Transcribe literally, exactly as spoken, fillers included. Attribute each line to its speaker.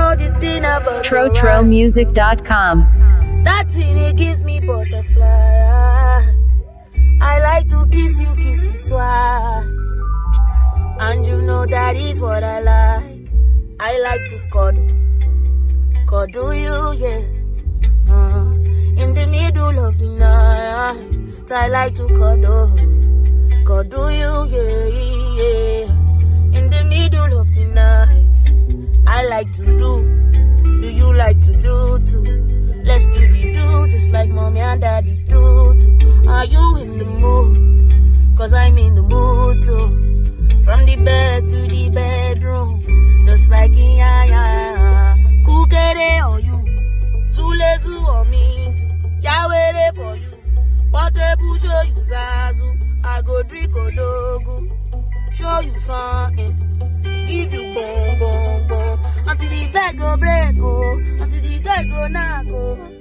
Speaker 1: know the thing about
Speaker 2: Tro Tro Music dot com.
Speaker 1: That thing, it gives me butterflies. I like to kiss you, kiss you twice. And you know that is what I like. I like to cuddle, cuddle you, yeah. Uh, in the middle of the night, I like to cuddle, cuddle you, yeah, yeah. In the middle of the night, I like to do. Do you like to do too? Let's do the do, just like mommy and daddy do too. Are you in the mood? Cause I'm in the mood too. From the bed to the bedroom, just like in ya ya. Kukere on you, Zulezu on me too. Yawere for you, Portable show you Zazu. I go drink Odogu, show you something, give you boom boom boom. Until the bed go break, oh, until the bed go knock, oh.